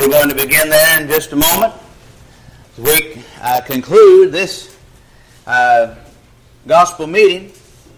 We're going to begin there in just a moment. As we conclude this gospel meeting.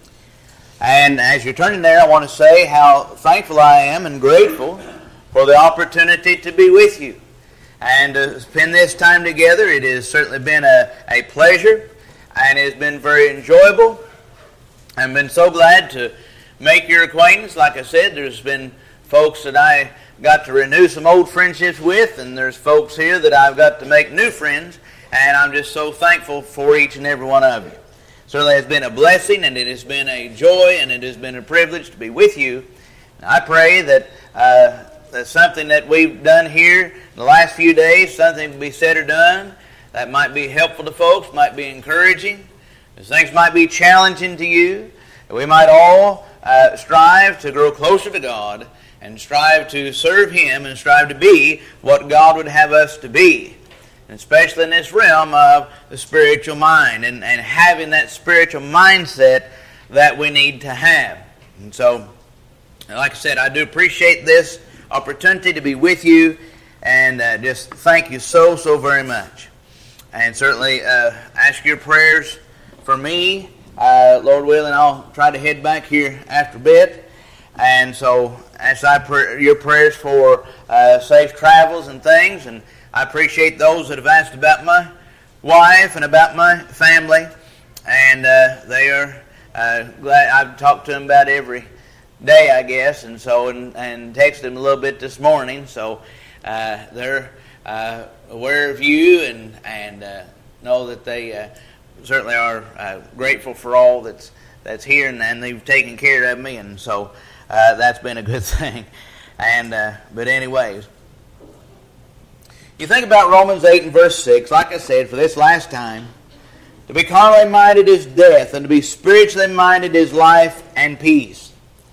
And as you're turning there, I want to say how thankful I am and grateful for the opportunity to be with you. And to spend this time together, it has certainly been a pleasure, and it has been very enjoyable. I've been so glad to make your acquaintance. Like I said, there's been folks that I got to renew some old friendships with, and there's folks here that I've got to make new friends, and I'm just so thankful for each and every one of you. Certainly has been a blessing, and it has been a joy, and it has been a privilege to be with you. And I pray that that's something that we've done here in the last few days, something to be said or done that might be helpful to folks, might be encouraging, as things might be challenging to you, that we might all strive to grow closer to God and strive to serve Him and strive to be what God would have us to be. And especially in this realm of the spiritual mind and having that spiritual mindset that we need to have. And so, like I said, I do appreciate this opportunity to be with you, and just thank you so very much. And certainly ask your prayers for me. Lord willing, I'll try to head back here after a bit. And so ask your prayers for safe travels and things. And I appreciate those that have asked about my wife and about my family. And they are glad. I've talked to them about every day, I guess, and so and texted them a little bit this morning. So they're aware of you and know that they certainly are grateful for all that's here, and they've taken care of me, and so that's been a good thing. And but anyways, you think about Romans 8 and verse 6, like I said, for this last time, to be carnally minded is death, and to be spiritually minded is life and peace.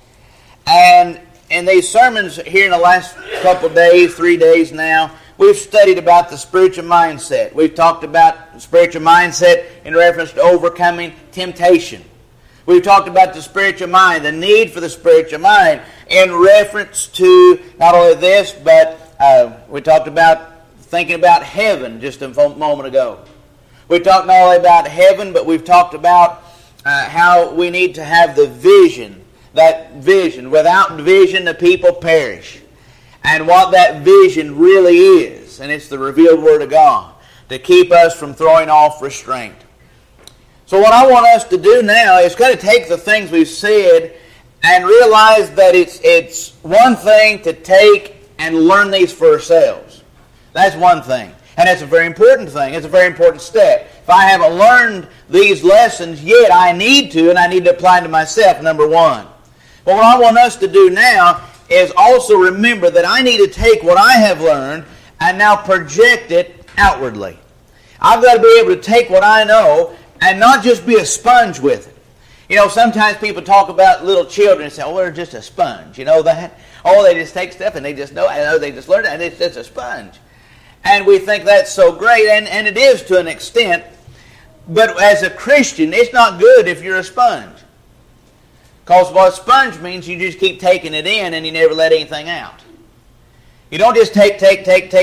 And in these sermons here in the last couple of days, 3 days now, we've studied about the spiritual mindset. We've talked about the spiritual mindset in reference to overcoming temptation. We've talked about the spiritual mind, the need for the spiritual mind in reference to not only this, but we talked about thinking about heaven just a moment ago. We talked not only about heaven, but we've talked about how we need to have the vision. That vision. Without vision, the people perish. And what that vision really is, and it's the revealed Word of God, to keep us from throwing off restraint. So what I want us to do now is kind of take the things we've said and realize that it's one thing to take and learn these for ourselves. That's one thing. And it's a very important thing. It's a very important step. If I haven't learned these lessons yet, I need to, and I need to apply them to myself, number one. But what I want us to do now is also remember that I need to take what I have learned and now project it outwardly. I've got to be able to take what I know and not just be a sponge with it. You know, sometimes people talk about little children and say, oh, they're just a sponge. You know that? Oh, they just take stuff and they just know, they just learn it, and it's just a sponge. And we think that's so great, and it is to an extent. But as a Christian, it's not good if you're a sponge. Because what a sponge means, you just keep taking it in and you never let anything out. You don't just take, and take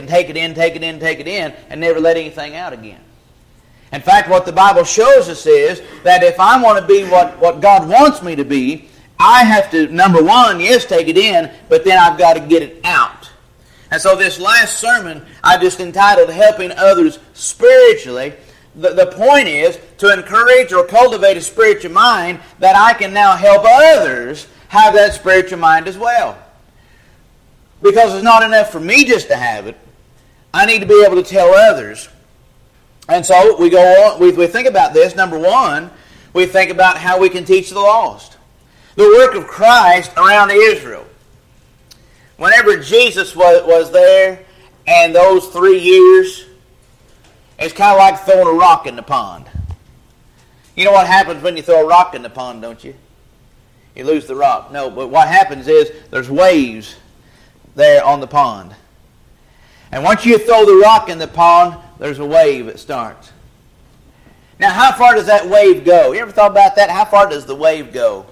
it in, and never let anything out again. In fact, what the Bible shows us is that if I want to be what God wants me to be, I have to, number one, yes, take it in, but then I've got to get it out. And so this last sermon, I just entitled Helping Others Spiritually. The point is to encourage or cultivate a spiritual mind that I can now help others have that spiritual mind as well. Because it's not enough for me just to have it. I need to be able to tell others. And so we go on, we think about this. Number one, we think about how we can teach the lost. The work of Christ around Israel. Whenever Jesus was there, and those 3 years, it's kind of like throwing a rock in the pond. You know what happens when you throw a rock in the pond, don't you? You lose the rock. No, but what happens is there's waves there on the pond. And once you throw the rock in the pond, there's a wave that starts. Now, how far does that wave go? You ever thought about that? How far does the wave go?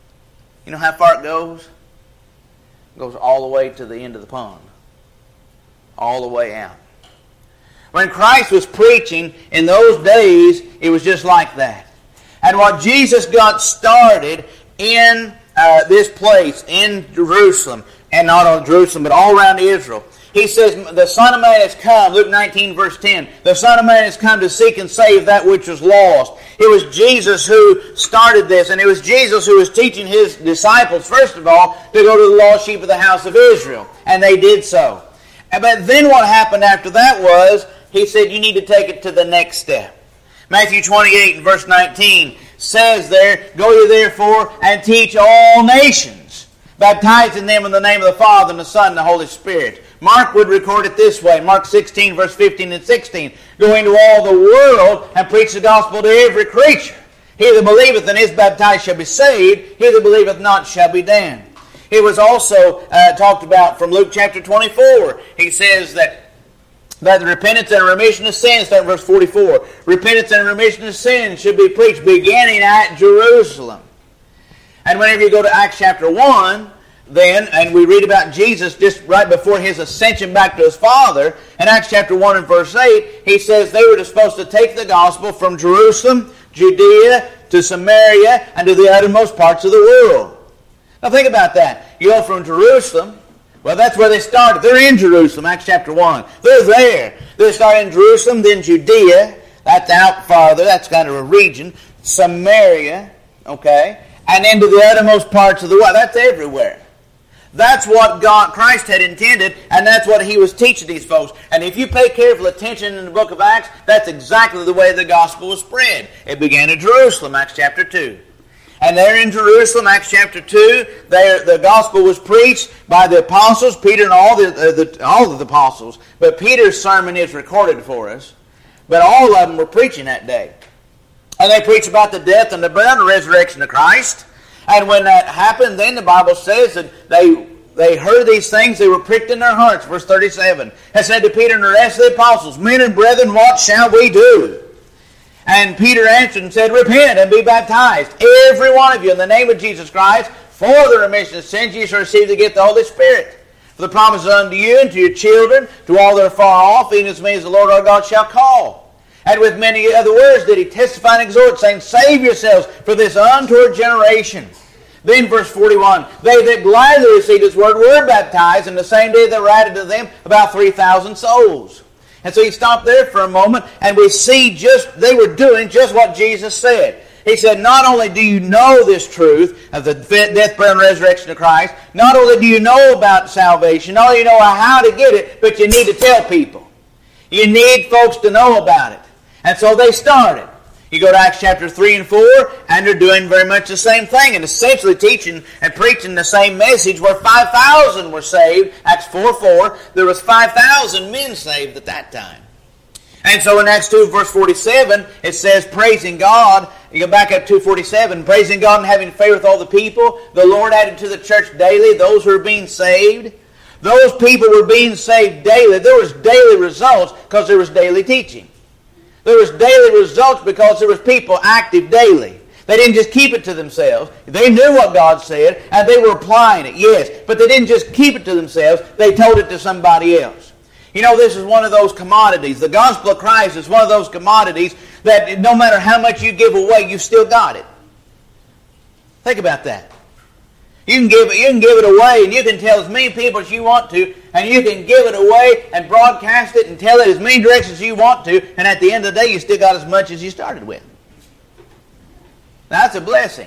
You know how far it goes? It goes all the way to the end of the pond. all the way out. When Christ was preaching in those days, it was just like that. And what Jesus got started in this place, in Jerusalem, and not only Jerusalem, but all around Israel, He says, the Son of Man has come, Luke 19, verse 10, the Son of Man has come to seek and save that which was lost. It was Jesus who started this, and it was Jesus who was teaching His disciples, first of all, to go to the lost sheep of the house of Israel. And they did so. But then what happened after that was, He said, you need to take it to the next step. Matthew 28 and verse 19 says there, go ye therefore and teach all nations, baptizing them in the name of the Father and the Son and the Holy Spirit. Mark would record it this way, Mark 16 verse 15 and 16, go into all the world and preach the gospel to every creature. He that believeth and is baptized shall be saved, he that believeth not shall be damned. It was also talked about from Luke chapter 24. He says that the repentance and remission of sins, start in verse 44, repentance and remission of sins should be preached beginning at Jerusalem. And whenever you go to Acts chapter 1, then, and we read about Jesus just right before His ascension back to His Father, in Acts chapter 1 and verse 8, He says they were supposed to take the gospel from Jerusalem, Judea, to Samaria, and to the uttermost parts of the world. Now think about that. You go from Jerusalem, well, that's where they started. They're in Jerusalem, Acts chapter 1. They're there. They started in Jerusalem, then Judea. That's out farther. That's kind of a region. Samaria, okay? And into the uttermost parts of the world. That's everywhere. That's what Christ had intended, and that's what He was teaching these folks. And if you pay careful attention in the book of Acts, that's exactly the way the gospel was spread. It began in Jerusalem, Acts chapter 2. And there in Jerusalem, Acts chapter 2, the gospel was preached by the apostles, Peter and all of the apostles. But Peter's sermon is recorded for us. But all of them were preaching that day. And they preached about the death and the burial and resurrection of Christ. And when that happened, then the Bible says that they heard these things, they were pricked in their hearts, verse 37, and said to Peter and the rest of the apostles, men and brethren, what shall we do? And Peter answered and said, repent and be baptized, every one of you, in the name of Jesus Christ, for the remission of sins, ye shall receive the gift of the Holy Spirit. For the promise is unto you and to your children, to all that are far off, even as many as the Lord our God shall call. And with many other words did he testify and exhort, saying, save yourselves for this untoward generation. Then verse 41, they that gladly received His word were baptized, and the same day there were added to them about 3,000 souls. And so he stopped there for a moment, and we see they were doing just what Jesus said. He said, not only do you know this truth of the death, burial, and resurrection of Christ, not only do you know about salvation, not only do you know how to get it, but you need to tell people. You need folks to know about it. And so they started. You go to Acts chapter 3 and 4, and they're doing very much the same thing, and essentially teaching and preaching the same message where 5,000 were saved. Acts 4:4, there was 5,000 men saved at that time. And so in Acts 2 verse 47, it says, praising God, you go back up to 2:47, praising God and having favor with all the people, the Lord added to the church daily those who are being saved. Those people were being saved daily. There was daily results because there was daily teaching. There was daily results because there was people active daily. They didn't just keep it to themselves. They knew what God said, and they were applying it, yes. But they didn't just keep it to themselves. They told it to somebody else. You know, this is one of those commodities. The gospel of Christ is one of those commodities that no matter how much you give away, you still got it. Think about that. You can give it away, and you can tell as many people as you want to, and you can give it away and broadcast it and tell it as many directions as you want to, and at the end of the day, you still got as much as you started with. That's a blessing.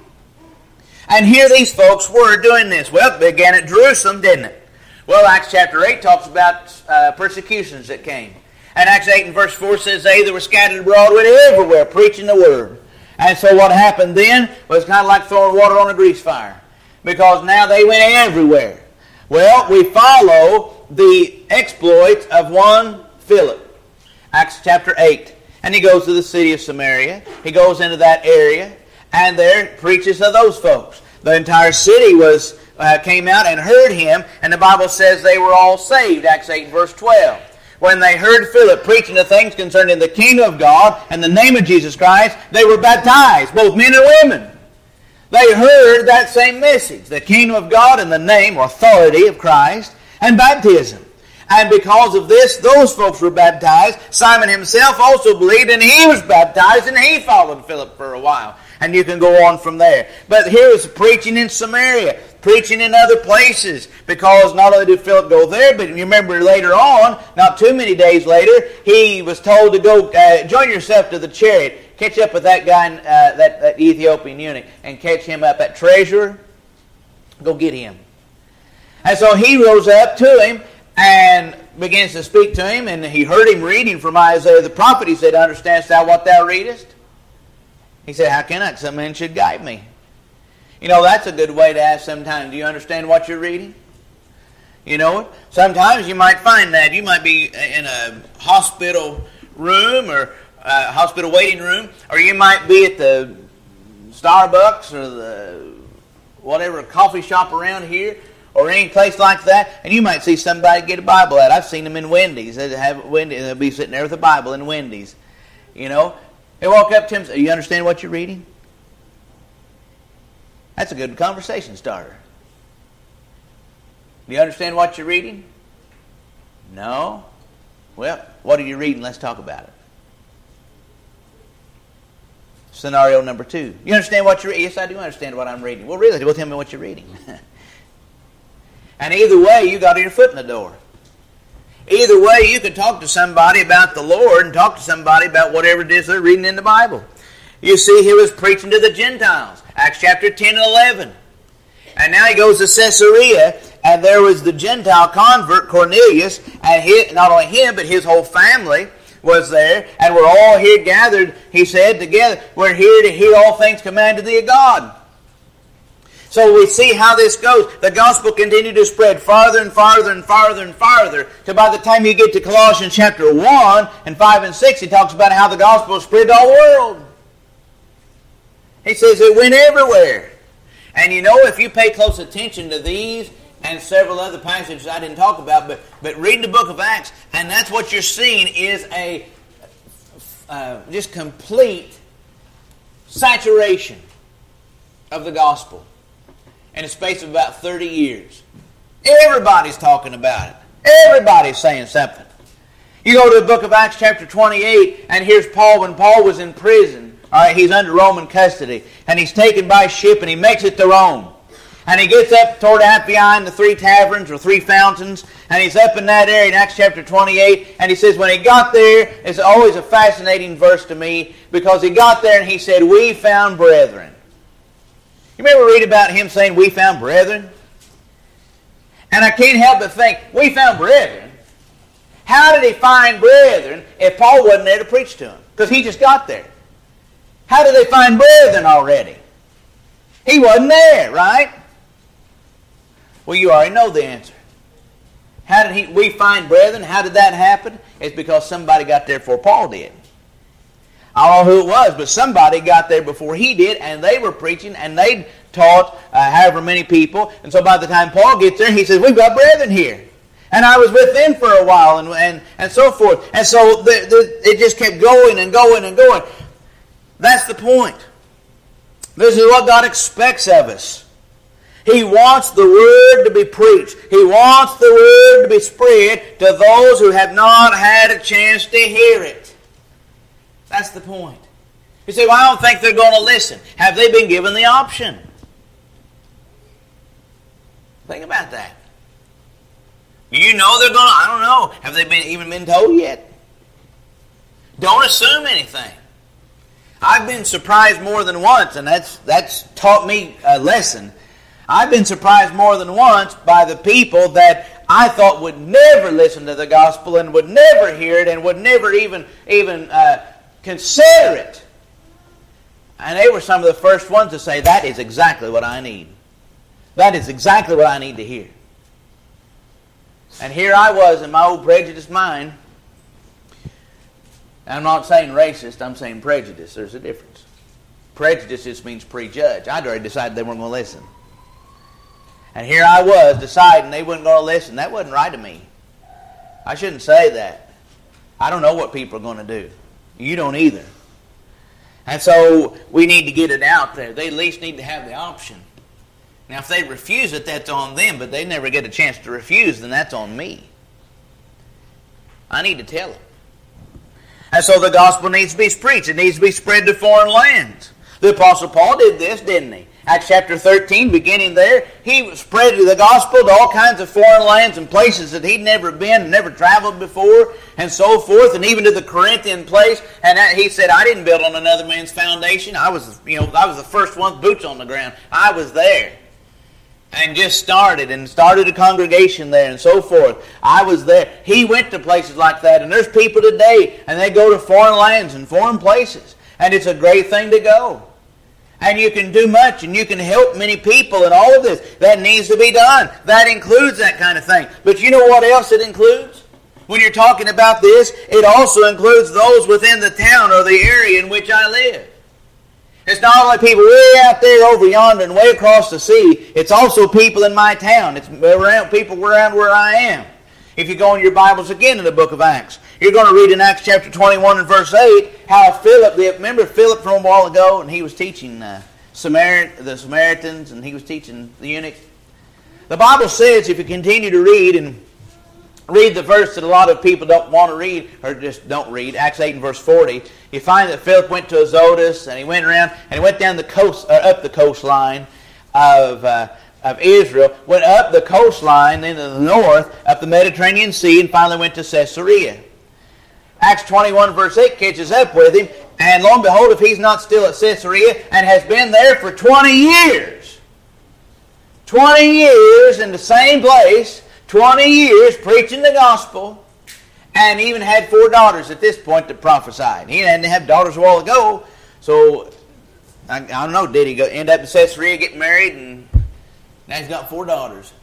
And here these folks were doing this. Well, it began at Jerusalem, didn't it? Well, Acts chapter 8 talks about persecutions that came. And Acts 8 and verse 4 says, they that were scattered abroad went everywhere preaching the word. And so what happened then was kind of like throwing water on a grease fire. Because now they went everywhere. Well, we follow the exploits of one Philip. Acts chapter 8. And he goes to the city of Samaria. He goes into that area. And there preaches to those folks. The entire city came out and heard him. And the Bible says they were all saved. Acts 8 verse 12. When they heard Philip preaching the things concerning the kingdom of God and the name of Jesus Christ, they were baptized, both men and women. They heard that same message, the kingdom of God and the name or authority of Christ, and baptism. And because of this, those folks were baptized. Simon himself also believed, and he was baptized, and he followed Philip for a while. And you can go on from there. But here is preaching in Samaria, preaching in other places, because not only did Philip go there, but you remember later on, not too many days later, he was told to go join yourself to the chariot, catch up with that guy, that Ethiopian eunuch, and catch him up, that treasurer. Go get him. And so he rose up to him and begins to speak to him, and he heard him reading from Isaiah the prophet. He said, "Understandest thou what thou readest?" He said, "How can I? Some man should guide me." You know, that's a good way to ask sometimes. Do you understand what you're reading? You know, sometimes you might find that. You might be in a hospital room or a hospital waiting room, or you might be at the Starbucks or the whatever coffee shop around here, or any place like that, and you might see somebody get a Bible out. I've seen them in Wendy's. They'll be sitting there with a Bible in Wendy's. You know, they walk up to him and say, "You understand what you're reading?" That's a good conversation starter. Do you understand what you're reading? No? Well, what are you reading? Let's talk about it. Scenario number 2. You understand what you're reading? Yes, I do understand what I'm reading. Well, really? Well, tell me what you're reading. And either way, you got your foot in the door. Either way, you could talk to somebody about the Lord and talk to somebody about whatever it is they're reading in the Bible. You see, he was preaching to the Gentiles. Acts chapter 10 and 11. And now he goes to Caesarea, and there was the Gentile convert, Cornelius, and not only him, but his whole family was there, and we're all here gathered, he said, together. We're here to hear all things commanded thee of God. So we see how this goes. The gospel continued to spread farther and farther and farther and farther, till by the time you get to Colossians chapter 1 and 5 and 6, he talks about how the gospel spread to all the world. He says it went everywhere. And you know, if you pay close attention to these and several other passages I didn't talk about, but read the book of Acts, and that's what you're seeing is a just complete saturation of the gospel in a space of about 30 years. Everybody's talking about it. Everybody's saying something. You go to the book of Acts chapter 28, and here's Paul when Paul was in prison. All right, he's under Roman custody, and he's taken by ship, and he makes it to Rome. And he gets up toward Appian, the 3 taverns or 3 fountains, and he's up in that area in Acts chapter 28, and he says when he got there, it's always a fascinating verse to me, because he got there and he said, "We found brethren." You remember read about him saying, "We found brethren"? And I can't help but think, we found brethren. How did he find brethren if Paul wasn't there to preach to him? Because he just got there. How did they find brethren already? He wasn't there, right? Well, you already know the answer. How did we find brethren? How did that happen? It's because somebody got there before Paul did. I don't know who it was, but somebody got there before he did, and they were preaching, and they taught however many people. And so by the time Paul gets there, he says, "We've got brethren here. And I was with them for a while," and so forth. And so it just kept going and going and going. That's the point. This is what God expects of us. He wants the Word to be preached. He wants the Word to be spread to those who have not had a chance to hear it. That's the point. You say, "Well, I don't think they're going to listen." Have they been given the option? Think about that. You know they're going to, I don't know. Have they even been told yet? Don't assume anything. I've been surprised more than once, and that's taught me a lesson. I've been surprised more than once by the people that I thought would never listen to the gospel and would never hear it and would never even consider it. And they were some of the first ones to say, "That is exactly what I need. That is exactly what I need to hear." And here I was in my old prejudiced mind. I'm not saying racist, I'm saying prejudice. There's a difference. Prejudice just means prejudge. I'd already decided they weren't going to listen. And here I was deciding they weren't going to listen. That wasn't right of me. I shouldn't say that. I don't know what people are going to do. You don't either. And so we need to get it out there. They at least need to have the option. Now if they refuse it, that's on them, but they never get a chance to refuse, then that's on me. I need to tell them. And so the gospel needs to be preached. It needs to be spread to foreign lands. The Apostle Paul did this, didn't he? Acts chapter 13, beginning there, he spread the gospel to all kinds of foreign lands and places that he'd never been, never traveled before, and so forth, and even to the Corinthian place. And he said, I didn't build on another man's foundation. I was the first one, boots on the ground. I was there. And just started a congregation there and so forth. I was there. He went to places like that. And there's people today, and they go to foreign lands and foreign places. And it's a great thing to go. And you can do much, and you can help many people and all of this. That needs to be done. That includes that kind of thing. But you know what else it includes? When you're talking about this, it also includes those within the town or the area in which I live. It's not only people way out there over yonder and way across the sea. It's also people in my town. It's around people around where I am. If you go in your Bibles again in the book of Acts, you're going to read in Acts chapter 21 and verse 8 how Philip, remember Philip from a while ago, and he was teaching the Samaritans, and he was teaching the eunuchs. The Bible says, if you continue to read and read the verse that a lot of people don't want to read, or just don't read, Acts 8 and verse 40, you find that Philip went to Azotus, and he went around, and he went down the coast, or up the coastline of Israel, went up the coastline into the north, up the Mediterranean Sea, and finally went to Caesarea. Acts 21 verse 8 catches up with him, and lo and behold, if he's not still at Caesarea, and has been there for 20 years, 20 years in the same place, 20 years preaching the gospel, and even had 4 daughters at this point that prophesied. He hadn't had daughters a while ago, so I don't know, did he end up in Caesarea, get married, and now he's got 4 daughters.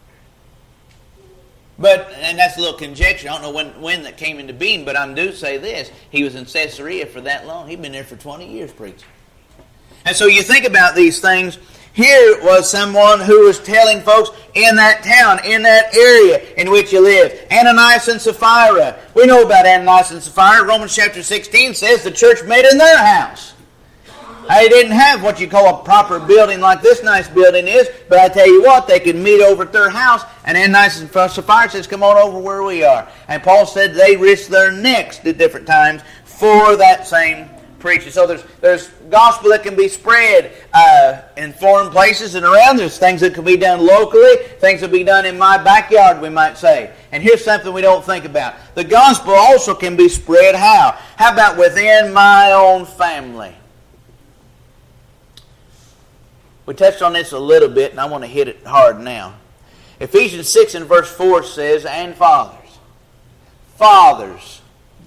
And that's a little conjecture. I don't know when that came into being, but I do say this. He was in Caesarea for that long. He'd been there for 20 years preaching. And so you think about these things. Here was someone who was telling folks in that town, in that area in which you live. Ananias and Sapphira. We know about Ananias and Sapphira. Romans chapter 16 says the church met in their house. They didn't have what you call a proper building like this nice building is, but I tell you what, they could meet over at their house, and Ananias and Sapphira says, come on over where we are. And Paul said they risked their necks at different times for that same preaching. So there's gospel that can be spread in foreign places and around. There's things that can be done locally, things that can be done in my backyard, we might say. And here's something we don't think about. The gospel also can be spread how? How about within my own family? We touched on this a little bit, and I want to hit it hard now. Ephesians 6 and verse 4 says, and fathers,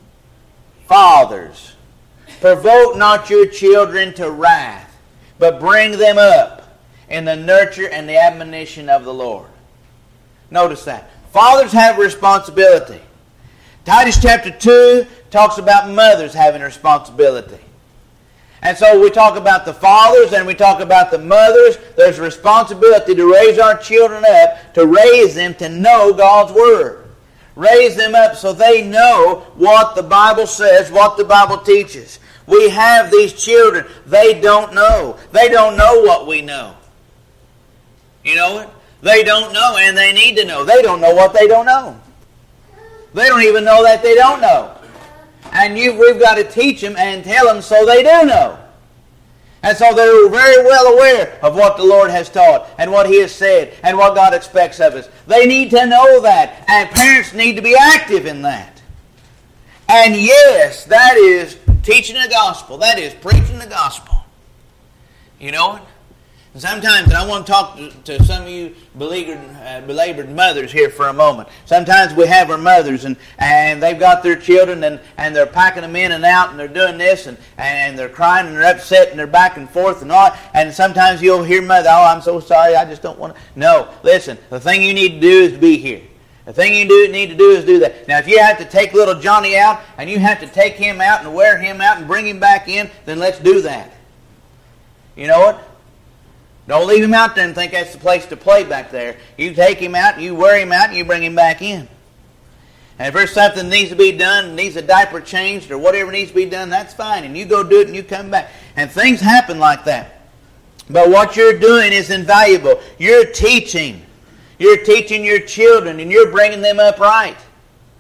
provoke not your children to wrath, but bring them up in the nurture and the admonition of the Lord. Notice that. Fathers have responsibility. Titus chapter 2 talks about mothers having responsibility. And so we talk about the fathers and we talk about the mothers. There's a responsibility to raise our children up, to raise them to know God's Word. Raise them up so they know what the Bible says, what the Bible teaches. We have these children. They don't know. They don't know what we know. You know it? They don't know, and they need to know. They don't know what they don't know. They don't even know that they don't know. And we've got to teach them and tell them so they do know. And so they're very well aware of what the Lord has taught and what He has said and what God expects of us. They need to know that, and parents need to be active in that. And yes, that is teaching the gospel. That is preaching the gospel. You know it? Sometimes, and I want to talk to some of you belabored mothers here for a moment. Sometimes we have our mothers, and they've got their children, and they're packing them in and out, and they're doing this, and they're crying, and they're upset, and they're back and forth, and all. And sometimes you'll hear mother, oh, I'm so sorry, I just don't want to. No, listen, the thing you need to do is be here. The thing you need to do is do that. Now, if you have to take little Johnny out, and you have to take him out and wear him out and bring him back in, then let's do that. You know what? Don't leave him out there and think that's the place to play back there. You take him out, you wear him out, and you bring him back in. And if there's something that needs to be done, needs a diaper changed, or whatever needs to be done, that's fine. And you go do it and you come back. And things happen like that. But what you're doing is invaluable. You're teaching. You're teaching your children, and you're bringing them up right.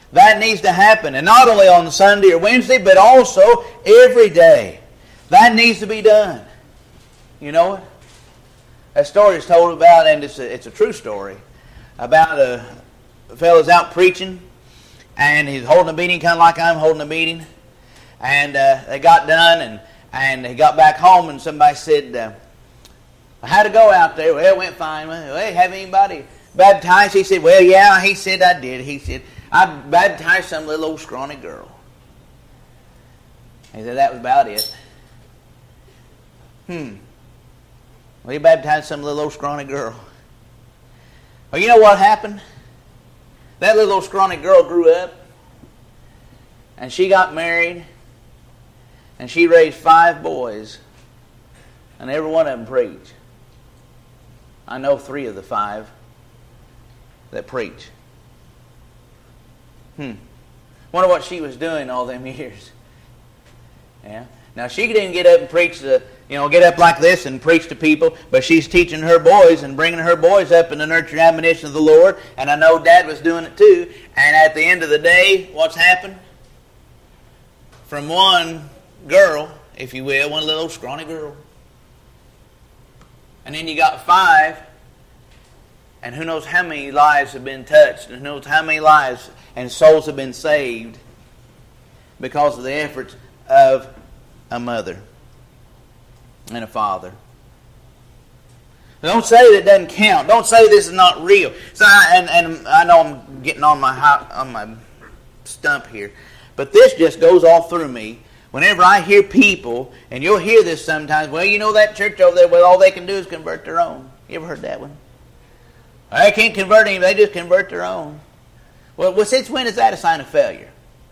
That needs to happen. And not only on Sunday or Wednesday, but also every day. That needs to be done. You know it? That story is told about, and it's a true story, about a fellow's out preaching, and he's holding a meeting kind of like I'm holding a meeting. And they got done, and he got back home, and somebody said, how'd it go out there? Well, it went fine. Well, hey, have anybody baptized? He said, well, yeah. He said, I did. He said, I baptized some little old scrawny girl. He said, that was about it. Well, he baptized some little old scrawny girl. Well, you know what happened? That little old scrawny girl grew up, and she got married, and she raised 5 boys, and every one of them preach. I know 3 of the 5 that preach. Wonder what she was doing all them years. Yeah. Now she didn't get up and preach get up like this and preach to people, but she's teaching her boys and bringing her boys up in the nurture and admonition of the Lord. And I know Dad was doing it too. And at the end of the day, what's happened? From one girl, if you will, one little scrawny girl, and then you got 5, and who knows how many lives have been touched, and who knows how many lives and souls have been saved because of the efforts of a mother and a father. Don't say that it doesn't count. Don't say this is not real. So and I know I'm getting on my stump here, but this just goes all through me. Whenever I hear people, and you'll hear this sometimes, well, you know that church over there, well, all they can do is convert their own. You ever heard that one? They can't convert any, they just convert their own. Well, since when is that a sign of failure?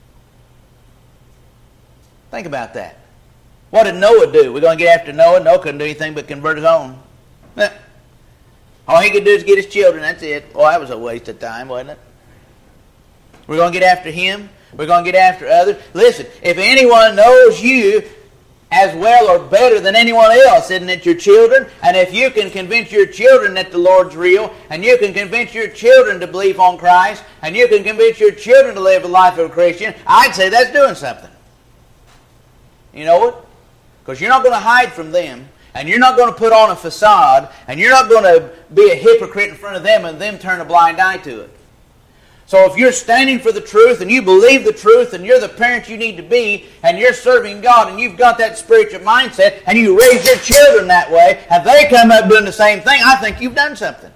Think about that. What did Noah do? We're going to get after Noah. Noah couldn't do anything but convert his own. All he could do is get his children, that's it. Well, that was a waste of time, wasn't it? We're going to get after him. We're going to get after others. Listen, if anyone knows you as well or better than anyone else, isn't it your children? And if you can convince your children that the Lord's real, and you can convince your children to believe on Christ, and you can convince your children to live the life of a Christian, I'd say that's doing something. You know what? Because you're not going to hide from them, and you're not going to put on a facade, and you're not going to be a hypocrite in front of them and them turn a blind eye to it. So if you're standing for the truth and you believe the truth and you're the parent you need to be and you're serving God and you've got that spiritual mindset and you raise your children that way and they come up doing the same thing, I think you've done something.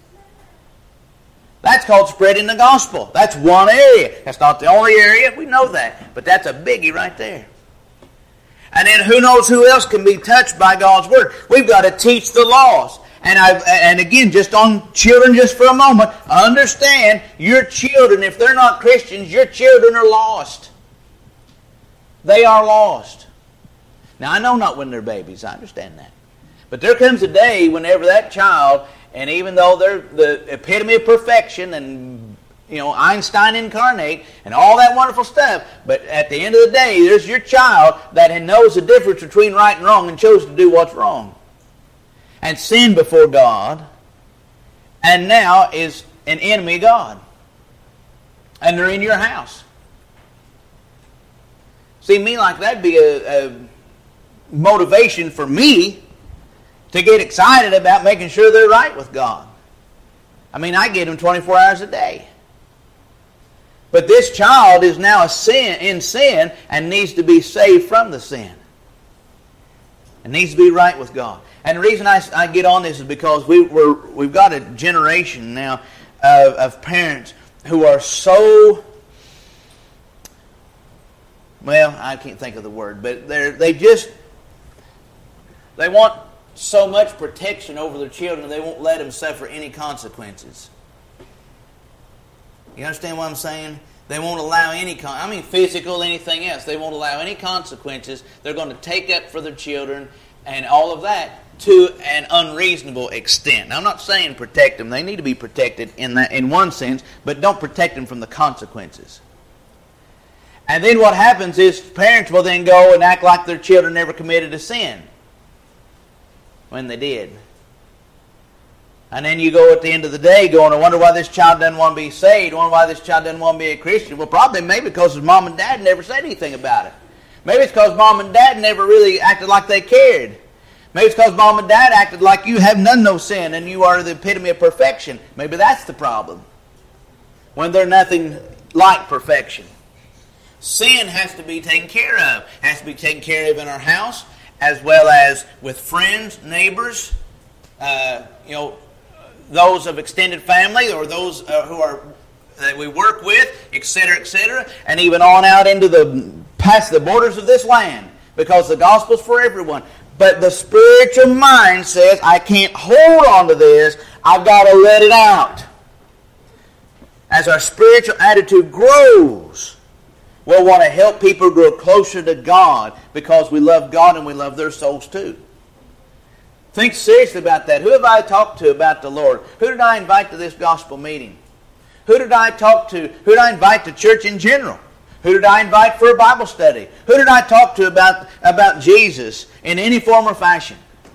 That's called spreading the gospel. That's one area. That's not the only area. We know that. But that's a biggie right there. And then who knows who else can be touched by God's Word. We've got to teach the lost. And again, just on children just for a moment, understand your children, if they're not Christians, your children are lost. They are lost. Now, I know not when they're babies. I understand that. But there comes a day whenever that child, and even though they're the epitome of perfection and, Einstein incarnate and all that wonderful stuff, but at the end of the day, there's your child that knows the difference between right and wrong and chose to do what's wrong. And sinned before God, and now is an enemy of God. And they're in your house. See, me like that'd be a motivation for me to get excited about making sure they're right with God. I mean, I get them 24 hours a day. But this child is now in sin and needs to be saved from the sin. And needs to be right with God. And the reason I get on this is because we've got a generation now of parents who are so, well, I can't think of the word, but they want so much protection over their children they won't let them suffer any consequences. You understand what I'm saying? They won't allow any, physical, anything else. They won't allow any consequences. They're going to take up for their children and all of that to an unreasonable extent. Now, I'm not saying protect them. They need to be protected in one sense, but don't protect them from the consequences. And then what happens is parents will then go and act like their children never committed a sin when they did. And then you go at the end of the day going, I wonder why this child doesn't want to be saved. I wonder why this child doesn't want to be a Christian. Well, probably maybe because his mom and dad never said anything about it. Maybe it's because mom and dad never really acted like they cared. Maybe it's because mom and dad acted like you have done no sin and you are the epitome of perfection. Maybe that's the problem. When they're nothing like perfection. Sin has to be taken care of. Has to be taken care of in our house as well as with friends, neighbors, those of extended family or those that we work with, etc., and even on out into past the borders of this land, because the gospel's for everyone. But the spiritual mind says, I can't hold on to this, I've got to let it out. As our spiritual attitude grows, we'll want to help people grow closer to God because we love God and we love their souls too. Think seriously about that. Who have I talked to about the Lord? Who did I invite to this gospel meeting? Who did I talk to? Who did I invite to church in general? Who did I invite for a Bible study? Who did I talk to about Jesus in any form or fashion?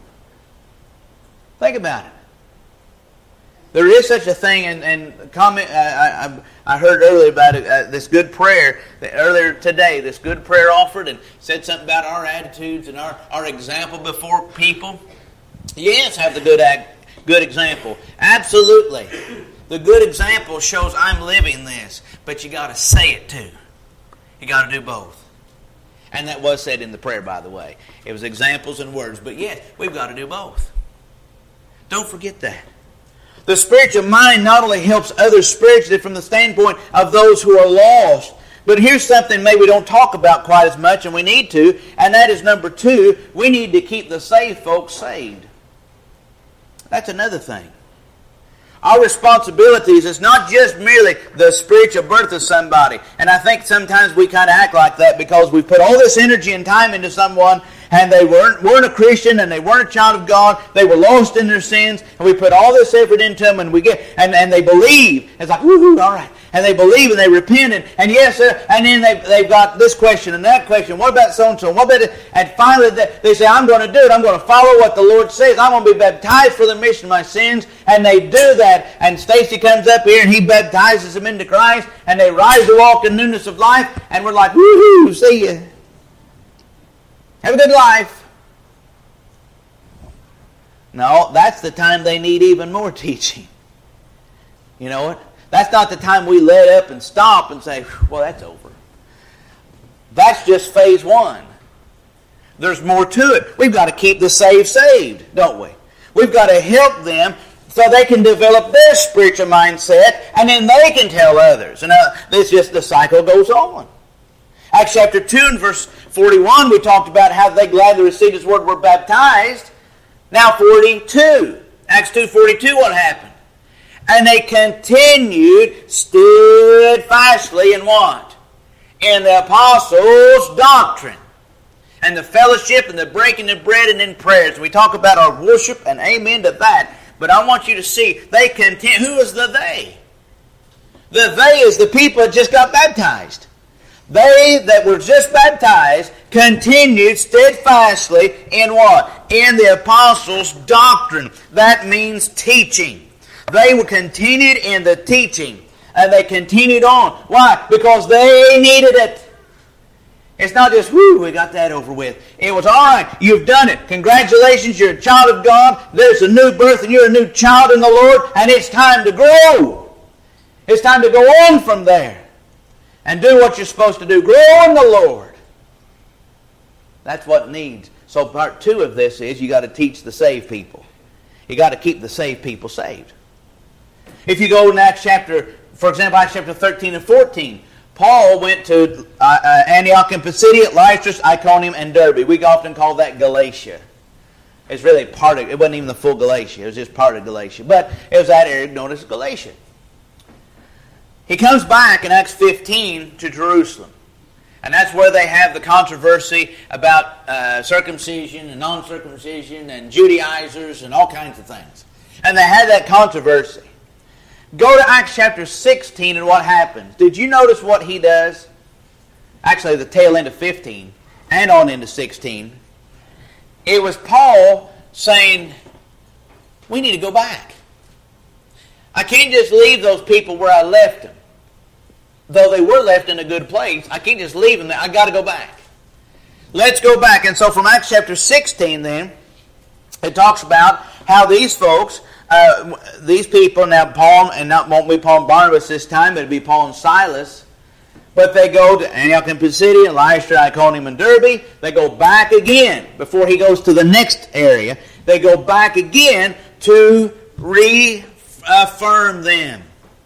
Think about it. There is such a thing, and comment. I heard earlier about this good prayer earlier today. This good prayer offered and said something about our attitudes and our example before people. Yes, have the good example. Absolutely, the good example shows I'm living this, but you got to say it too. You got to do both. And that was said in the prayer, by the way. It was examples and words, but yes, we've got to do both. Don't forget that. The spiritual mind not only helps others spiritually from the standpoint of those who are lost, but here's something maybe we don't talk about quite as much, and we need to, and that is number 2, we need to keep the saved folks saved. That's another thing. Our responsibilities is not just merely the spiritual birth of somebody. And I think sometimes we kind of act like that because we put all this energy and time into someone and they weren't a Christian and they weren't a child of God. They were lost in their sins, and we put all this effort into them, and we get and they believe. It's like, woohoo, all right. And they believe and they repent, and yes, sir. And then they've got this question and that question. What about so and so? What about it? And finally they say, I'm going to do it. I'm going to follow what the Lord says. I'm going to be baptized for the remission of my sins. And they do that. And Stacy comes up here and he baptizes them into Christ, and they rise to walk in newness of life. And we're like, woohoo, see ya. Have a good life. No, that's the time they need even more teaching. You know what? That's not the time we let up and stop and say, well, that's over. That's just phase 1. There's more to it. We've got to keep the saved, don't we? We've got to help them so they can develop their spiritual mindset, and then they can tell others. And the cycle goes on. Acts chapter 2 and verse 41, we talked about how they gladly received His word, were baptized. Now 42. Acts 2:42, what happened? And they continued steadfastly in what? In the apostles' doctrine, and the fellowship, and the breaking of bread, and in prayers. And we talk about our worship, and amen to that. But I want you to see, they continue. Who is the they? The they is the people that just got baptized. They that were just baptized continued steadfastly in what? In the apostles' doctrine. That means teaching. They were continued in the teaching. And they continued on. Why? Because they needed it. It's not just, whoo, we got that over with. It was, all right, you've done it. Congratulations, you're a child of God. There's a new birth and you're a new child in the Lord. And it's time to grow. It's time to go on from there. And do what you're supposed to do. Grow in the Lord. That's what needs. So part 2 of this is you got to teach the saved people. You got to keep the saved people saved. If you go in Acts chapter, for example, Acts chapter 13 and 14, Paul went to Antioch and Pisidia, Lystra, Iconium, and Derbe. We often call that Galatia. It's really part of it. It wasn't even the full Galatia. It was just part of Galatia. But it was that area known as Galatia. He comes back in Acts 15 to Jerusalem. And that's where they have the controversy about circumcision and non-circumcision and Judaizers and all kinds of things. And they had that controversy. Go to Acts chapter 16 and what happens. Did you notice what he does? Actually, the tail end of 15 and on into 16. It was Paul saying, we need to go back. I can't just leave those people where I left them. Though they were left in a good place, I can't just leave them there. I've got to go back. Let's go back. And so from Acts chapter 16 then, it talks about how these folks, these people, now Paul, and not won't be Paul and Barnabas this time, but it'll be Paul and Silas. But they go to Antioch and Pisidia, Lystra, Iconium, and Derbe. They go back again before he goes to the next area. They go back again to reaffirm them,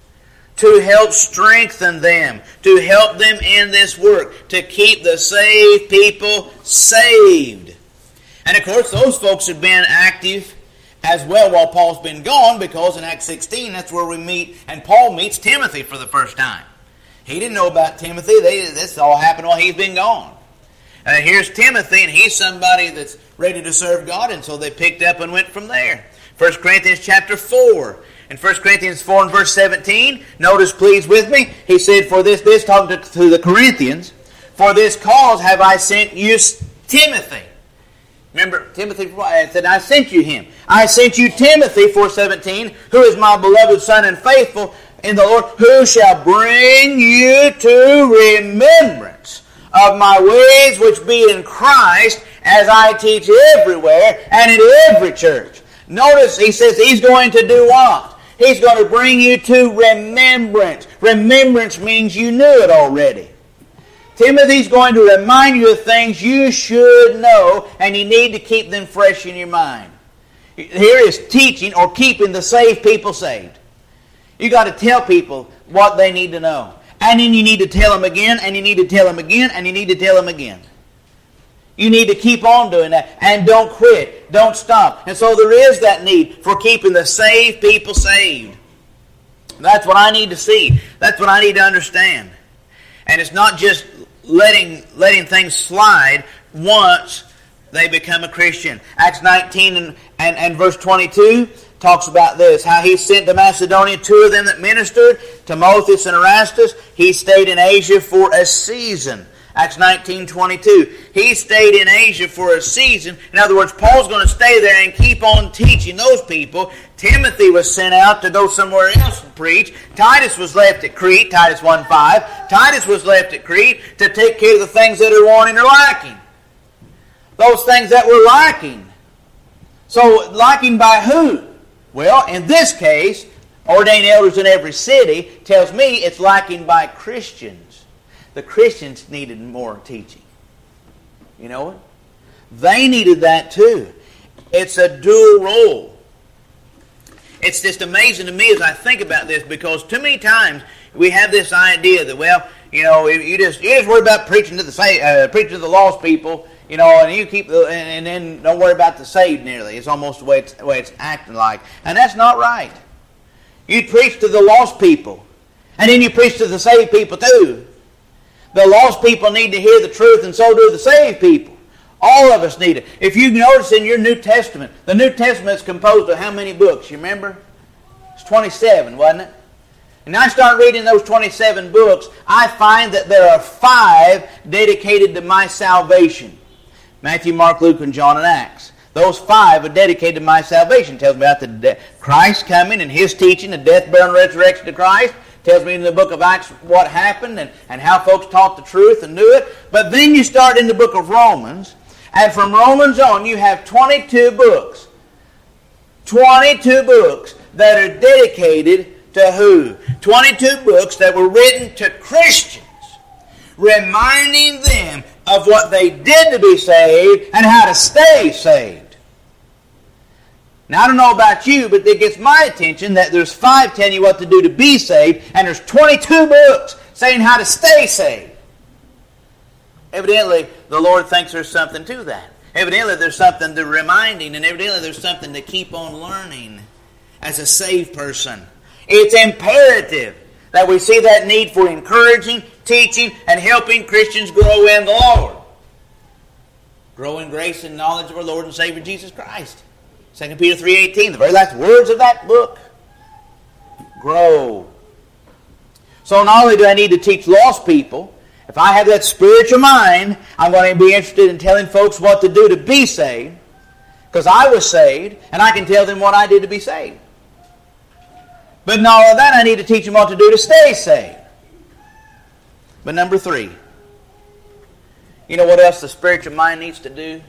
to help strengthen them, to help them in this work, to keep the saved people saved. And of course, those folks have been active as well while Paul's been gone, because in Acts 16, that's where we meet, and Paul meets Timothy for the first time. He didn't know about Timothy. This all happened while he's been gone. Here's Timothy, and he's somebody that's ready to serve God, and so they picked up and went from there. 1 Corinthians chapter 4. In 1 Corinthians 4 and verse 17, notice please with me, he said, for this talking to the Corinthians, for this cause have I sent you Timothy. Remember, Timothy said, I sent you him. I sent you Timothy, 4:17, who is my beloved son and faithful in the Lord, who shall bring you to remembrance of my ways which be in Christ, as I teach everywhere and in every church. Notice he says he's going to do what? He's going to bring you to remembrance. Remembrance means you knew it already. Timothy's going to remind you of things you should know, and you need to keep them fresh in your mind. Here is teaching or keeping the saved people saved. You got to tell people what they need to know. And then you need to tell them again, and you need to tell them again, and you need to tell them again. You need to keep on doing that, and don't quit. Don't stop. And so there is that need for keeping the saved people saved. That's what I need to see. That's what I need to understand. And it's not just letting things slide once they become a Christian. Acts 19 and verse 22 talks about this, how he sent to Macedonia 2 of them that ministered, Timotheus and Erastus. He stayed in Asia for a season. Acts 19:22. He stayed in Asia for a season. In other words, Paul's going to stay there and keep on teaching those people. Timothy was sent out to go somewhere else and preach. Titus was left at Crete, Titus 1:5. Titus was left at Crete to take care of the things that are wanting or lacking. Those things that were lacking. So, lacking by who? Well, in this case, ordained elders in every city tells me it's lacking by Christians. The Christians needed more teaching. You know what? They needed that too. It's a dual role. It's just amazing to me as I think about this, because too many times we have this idea that, well, you know, you just worry about preaching to the lost people, you know, and you and then don't worry about the saved nearly. It's almost the way it's acting like, and that's not right. You preach to the lost people, and then you preach to the saved people too. The lost people need to hear the truth, and so do the saved people. All of us need it. If you notice in your New Testament, the New Testament is composed of how many books? You remember? It's 27, wasn't it? And I start reading those 27 books, I find that there are 5 dedicated to my salvation. Matthew, Mark, Luke, and John, and Acts. Those 5 are dedicated to my salvation. It tells me about Christ coming and His teaching, the death, burial, and resurrection of Christ. Tells me in the book of Acts what happened and how folks taught the truth and knew it. But then you start in the book of Romans, and from Romans on you have 22 books. 22 books that are dedicated to who? 22 books that were written to Christians, reminding them of what they did to be saved and how to stay saved. Now, I don't know about you, but it gets my attention that there's 5 telling you what to do to be saved, and there's 22 books saying how to stay saved. Evidently, the Lord thinks there's something to that. Evidently, there's something to reminding, and evidently there's something to keep on learning as a saved person. It's imperative that we see that need for encouraging, teaching, and helping Christians grow in the Lord. Grow in grace and knowledge of our Lord and Savior Jesus Christ. 2 Peter 3:18, the very last words of that book. Grow. So not only do I need to teach lost people, if I have that spiritual mind, I'm going to be interested in telling folks what to do to be saved, because I was saved, and I can tell them what I did to be saved. But in all of that, I need to teach them what to do to stay saved. But number 3, you know what else the spiritual mind needs to do?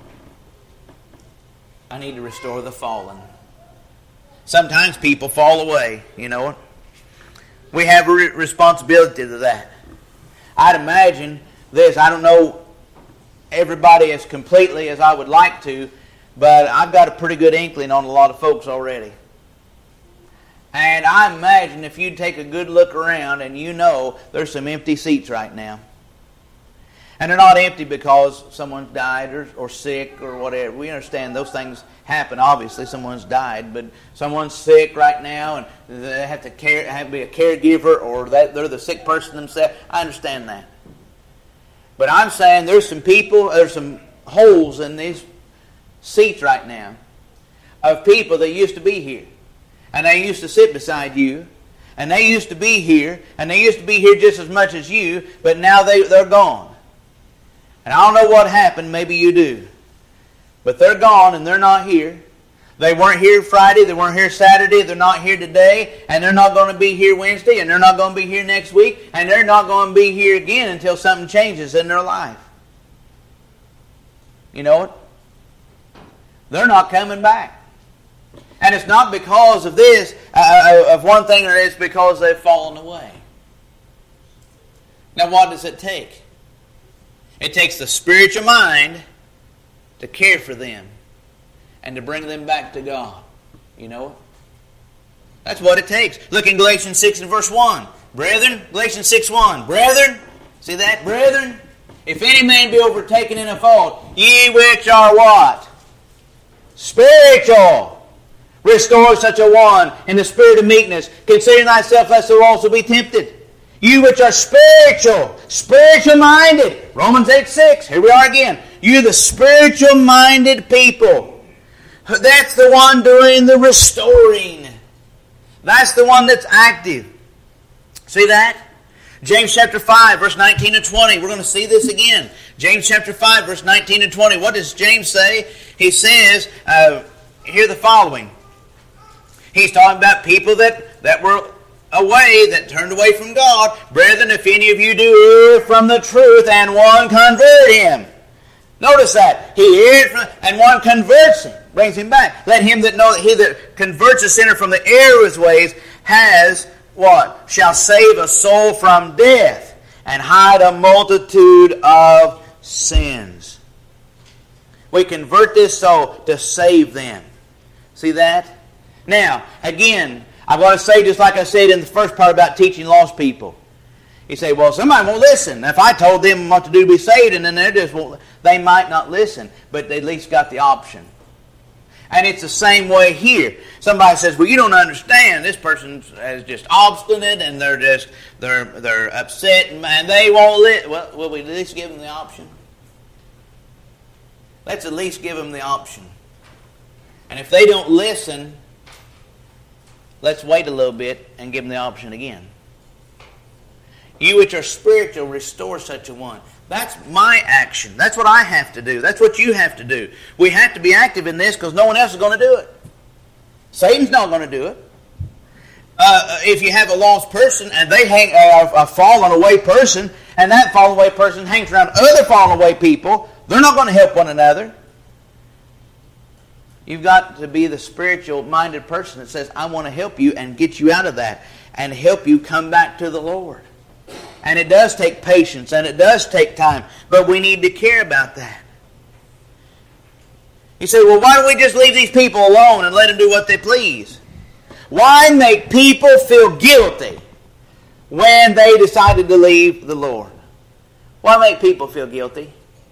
I need to restore the fallen. Sometimes people fall away, you know. We have a responsibility to that. I'd imagine this. I don't know everybody as completely as I would like to, but I've got a pretty good inkling on a lot of folks already. And I imagine if you take a good look around and you know there's some empty seats right now. And they're not empty because someone's died or sick or whatever. We understand those things happen. Obviously, someone's died, but someone's sick right now and they have to be a caregiver, or they're the sick person themselves. I understand that. But I'm saying there's some holes in these seats right now of people that used to be here. And they used to sit beside you. And they used to be here. And they used to be here just as much as you. But now they're gone. And I don't know what happened. Maybe you do. But they're gone and they're not here. They weren't here Friday. They weren't here Saturday. They're not here today. And they're not going to be here Wednesday. And they're not going to be here next week. And they're not going to be here again until something changes in their life. You know what? They're not coming back. And it's not because of this, of one thing, or it's because they've fallen away. Now what does it take? It takes the spiritual mind to care for them and to bring them back to God. You know? That's what it takes. Look in Galatians 6 and verse 1. Brethren, Galatians 6:1. Brethren, see that? Brethren, if any man be overtaken in a fault, ye which are what? Spiritual. Restore such a one in the spirit of meekness, considering thyself lest thou also be tempted. You which are spiritual minded. Romans 8:6. Here we are again. You the spiritual minded people. That's the one doing the restoring. That's the one that's active. See that? James chapter 5, verse 19 and 20. We're going to see this again. James chapter 5, verse 19 and 20. What does James say? He says, hear the following. He's talking about people that were away, that turned away from God. Brethren, if any of you do err from the truth, and one convert him. Notice that. He erred from, and one converts him, brings him back. Let him that know that he that converts a sinner from the error of his ways has what? Shall save a soul from death and hide a multitude of sins. We convert this soul to save them. See that? Now, again, I'm going to say just like I said in the first part about teaching lost people. You say, well, somebody won't listen. If I told them what to do to be saved, and then they might not listen, but they at least got the option. And it's the same way here. Somebody says, well, you don't understand. This person is just obstinate, and they're upset, and they won't listen. Well, will we at least give them the option? Let's at least give them the option. And if they don't listen, let's wait a little bit and give them the option again. You which are spiritual, restore such a one. That's my action. That's what I have to do. That's what you have to do. We have to be active in this because no one else is going to do it. Satan's not going to do it. If you have a lost person and they hang a fallen away person, and that fallen away person hangs around other fallen away people, they're not going to help one another. You've got to be the spiritual-minded person that says, I want to help you and get you out of that and help you come back to the Lord. And it does take patience and it does take time, but we need to care about that. You say, well, why don't we just leave these people alone and let them do what they please? Why make people feel guilty when they decided to leave the Lord? Why make people feel guilty?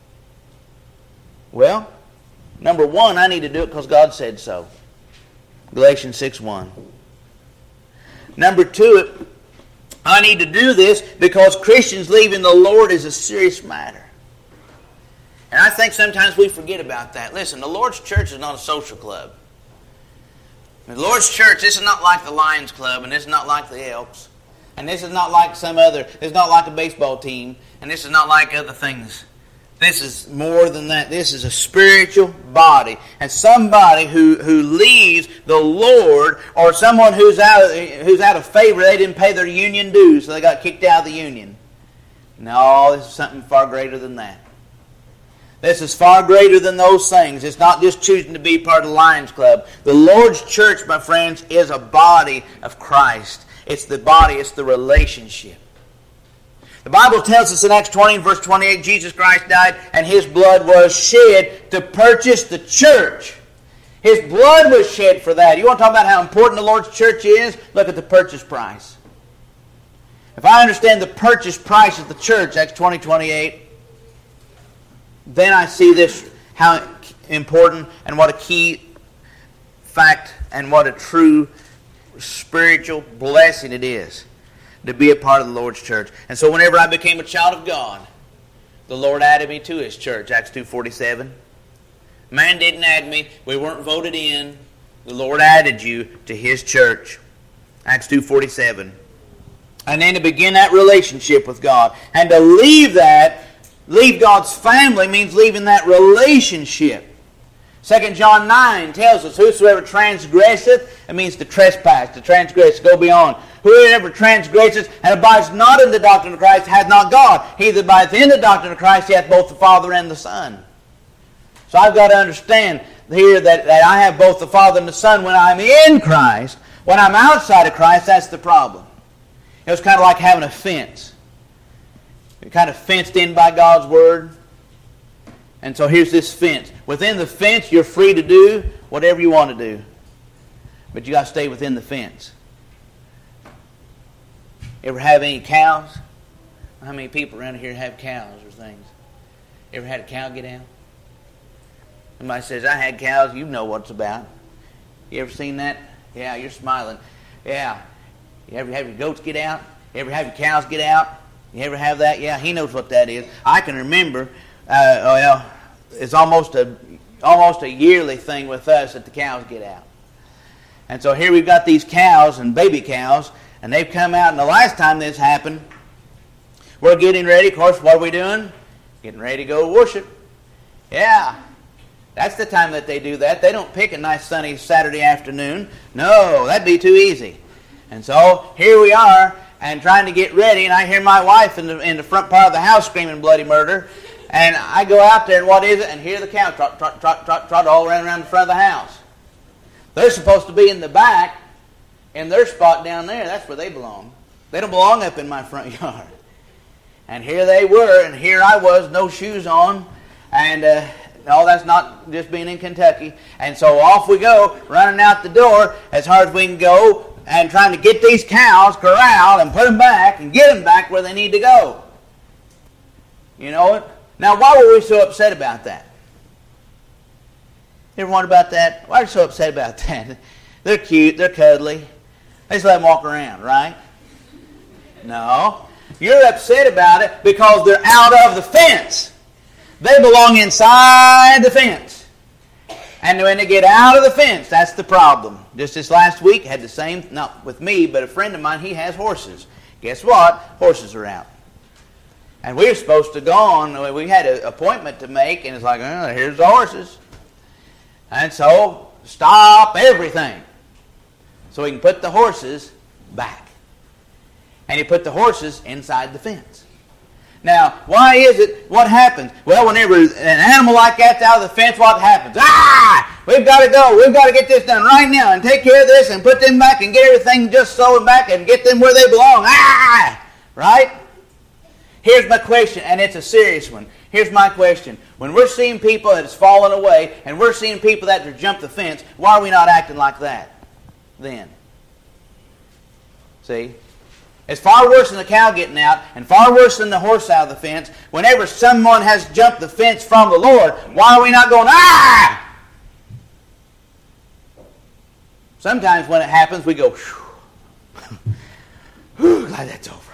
Well, number one, I need to do it because God said so. Galatians 6:1. Number two, I need to do this because Christians leaving the Lord is a serious matter. And I think sometimes we forget about that. Listen, the Lord's church is not a social club. The Lord's church, this is not like the Lions Club, and this is not like the Elks, and this is not like this is not like a baseball team, and this is not like other things. This is more than that. This is a spiritual body. And somebody who leaves the Lord, or someone who's out of favor, they didn't pay their union dues, so they got kicked out of the union. No, this is something far greater than that. This is far greater than those things. It's not just choosing to be part of the Lions Club. The Lord's church, my friends, is a body of Christ. It's the body, it's the relationship. The Bible tells us in Acts 20 verse 28, Jesus Christ died and His blood was shed to purchase the church. His blood was shed for that. You want to talk about how important the Lord's church is? Look at the purchase price. If I understand the purchase price of the church, Acts 20:28, then I see this, how important and what a key fact and what a true spiritual blessing it is to be a part of the Lord's church. And so whenever I became a child of God, the Lord added me to His church, Acts 2:47. Man didn't add me. We weren't voted in. The Lord added you to His church, Acts 2:47. And then to begin that relationship with God. And to leave God's family means leaving that relationship. 2 John 9 tells us, whosoever transgresseth, it means to trespass, to transgress, to go beyond. Whoever transgresseth and abides not in the doctrine of Christ hath not God. He that abides in the doctrine of Christ, he hath both the Father and the Son. So I've got to understand here that I have both the Father and the Son when I'm in Christ. When I'm outside of Christ, that's the problem. It was kind of like having a fence. You're kind of fenced in by God's Word. And so here's this fence. Within the fence, you're free to do whatever you want to do. But you got to stay within the fence. Ever have any cows? How many people around here have cows or things? Ever had a cow get out? Somebody says, I had cows. You know what it's about. You ever seen that? Yeah, you're smiling. Yeah. You ever have your goats get out? You ever have your cows get out? You ever have that? Yeah, he knows what that is. I can remember, it's almost a yearly thing with us that the cows get out. And so here we've got these cows and baby cows, and they've come out, and the last time this happened, we're getting ready. Of course, what are we doing? Getting ready to go worship. Yeah, that's the time that they do that. They don't pick a nice sunny Saturday afternoon. No, that'd be too easy. And so here we are, and trying to get ready, and I hear my wife in the front part of the house screaming bloody murder. And I go out there, and what is it? And hear the cow trot, trot, trot, trot, trot all around the front of the house. They're supposed to be in the back, in their spot down there. That's where they belong. They don't belong up in my front yard. And here they were, and here I was, no shoes on, and no, that's not just being in Kentucky. And so off we go, running out the door as hard as we can go, and trying to get these cows corralled and put them back and get them back where they need to go. You know it? Now, why were we so upset about that? You ever wonder about that? Why are you so upset about that? They're cute, they're cuddly. They just let them walk around, right? No. You're upset about it because they're out of the fence. They belong inside the fence. And when they get out of the fence, that's the problem. Just this last week, had the same, not with me, but a friend of mine, he has horses. Guess what? Horses are out. And we were supposed to go on, we had an appointment to make, and it's like, oh, here's the horses. And so, stop everything. So we can put the horses back. And he put the horses inside the fence. Now, why is it? What happens? Well, whenever an animal like that's out of the fence, what happens? Ah! We've got to go. We've got to get this done right now and take care of this and put them back and get everything just so back and get them where they belong. Ah! Right? Here's my question, and it's a serious one. Here's my question. When we're seeing people that has fallen away and we're seeing people that have jumped the fence, why are we not acting like that then? See? It's far worse than the cow getting out and far worse than the horse out of the fence. Whenever someone has jumped the fence from the Lord, why are we not going, ah! Sometimes when it happens, we go, whew, glad that's over.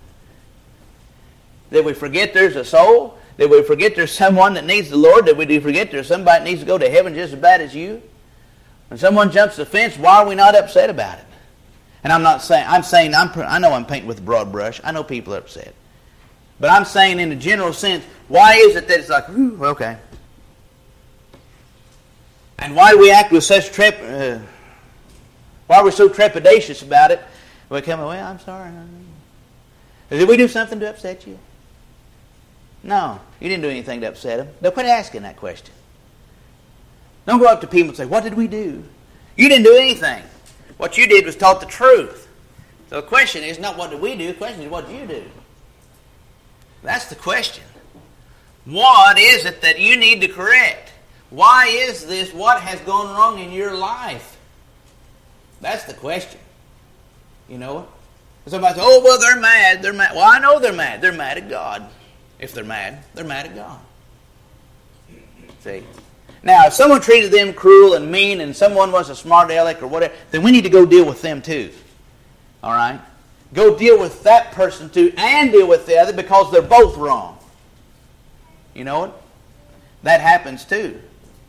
Did we forget there's a soul? Did we forget there's someone that needs the Lord? Did we forget there's somebody that needs to go to heaven just as bad as you? When someone jumps the fence, why are we not upset about it? And I'm saying, I know I'm painting with a broad brush. I know people are upset. But I'm saying in a general sense, why is it that it's like, whew, okay. And why do we act with such why are we so trepidatious about it? We come, well, I'm sorry. Did we do something to upset you? No, you didn't do anything to upset them. They'll quit asking that question. Don't go up to people and say, what did we do? You didn't do anything. What you did was taught the truth. So the question is not what did we do, the question is what did you do? That's the question. What is it that you need to correct? Why is this? What has gone wrong in your life? That's the question. You know it? Somebody says, oh, well, they're mad. They're mad. Well, I know they're mad. They're mad at God. If they're mad at God. See? Now, if someone treated them cruel and mean and someone was a smart aleck or whatever, then we need to go deal with them too. All right? Go deal with that person too and deal with the other because they're both wrong. You know it? That happens too.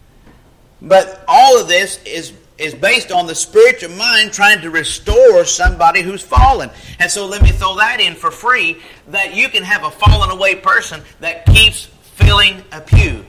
But all of this is based on the spiritual mind trying to restore somebody who's fallen. And so let me throw that in for free, that you can have a fallen away person that keeps filling a pew.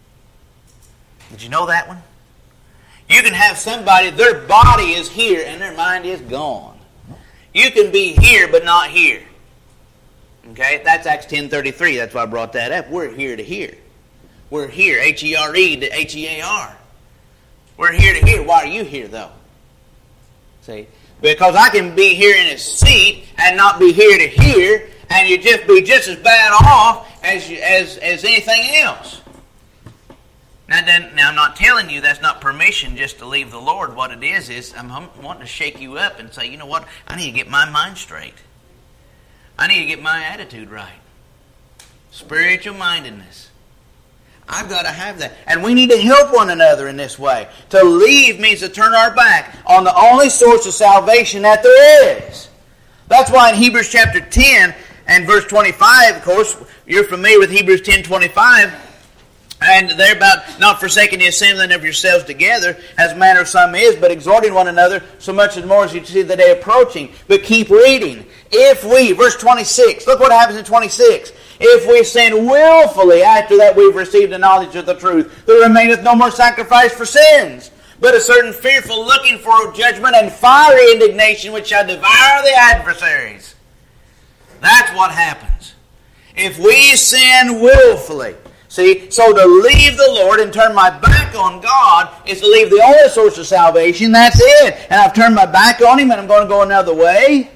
Did you know that one? You can have somebody, their body is here and their mind is gone. You can be here but not here. Okay, that's Acts 10:33. That's why I brought that up. We're here to hear. We're here, H-E-R-E to H-E-A-R. We're here to hear. Why are you here, though? See? Because I can be here in a seat and not be here to hear, and you just be just as bad off as anything else. Now, I'm not telling you that's not permission just to leave the Lord. What it is I'm wanting to shake you up and say, you know what? I need to get my mind straight. I need to get my attitude right. Spiritual mindedness. I've got to have that. And we need to help one another in this way. To leave means to turn our back on the only source of salvation that there is. That's why in Hebrews chapter 10 and verse 25, of course, you're familiar with Hebrews 10:25, and they're about not forsaking the assembling of yourselves together, as manner of some is, but exhorting one another, so much as more as you see the day approaching. But keep reading. If we, verse 26, look what happens in 26. If we sin willfully after that we've received the knowledge of the truth, there remaineth no more sacrifice for sins, but a certain fearful looking for judgment and fiery indignation which shall devour the adversaries. That's what happens. If we sin willfully. See, so to leave the Lord and turn my back on God is to leave the only source of salvation. That's it. And I've turned my back on Him and I'm going to go another way.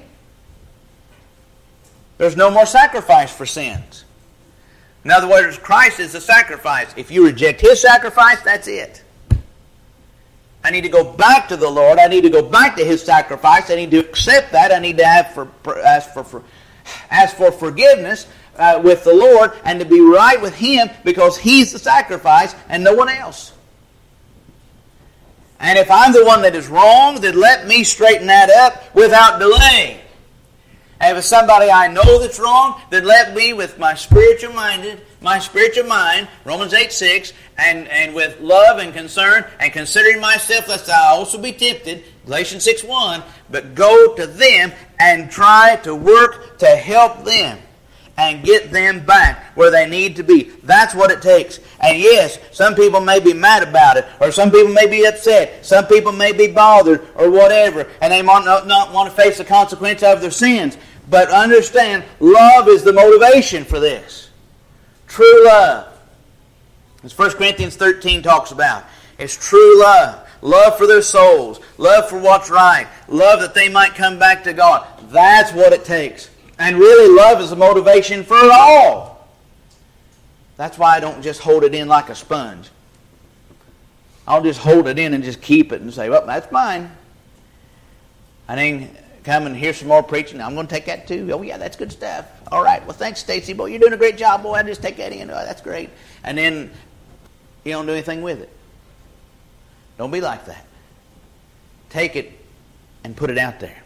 There's no more sacrifice for sins. In other words, Christ is the sacrifice. If you reject His sacrifice, that's it. I need to go back to the Lord. I need to go back to His sacrifice. I need to accept that. I need to ask for forgiveness with the Lord and to be right with Him because He's the sacrifice and no one else. And if I'm the one that is wrong, then let me straighten that up without delay. And if it's somebody I know that's wrong, then let me, with my spiritual mind, Romans 8:6, and with love and concern, and considering myself lest I also be tempted, Galatians 6:1, but go to them and try to work to help them and get them back where they need to be. That's what it takes. And yes, some people may be mad about it, or some people may be upset, some people may be bothered, or whatever, and they might not want to face the consequence of their sins. But understand, love is the motivation for this. True love. As 1 Corinthians 13 talks about. It's true love. Love for their souls. Love for what's right. Love that they might come back to God. That's what it takes. And really, love is the motivation for it all. That's why I don't just hold it in like a sponge. I'll just hold it in and just keep it and say, well, that's mine. I then come and hear some more preaching. I'm going to take that too. Oh, yeah, that's good stuff. All right. Well, thanks, Stacy. Boy, you're doing a great job. Boy, I just take that in. Oh, that's great. And then you don't do anything with it. Don't be like that. Take it and put it out there.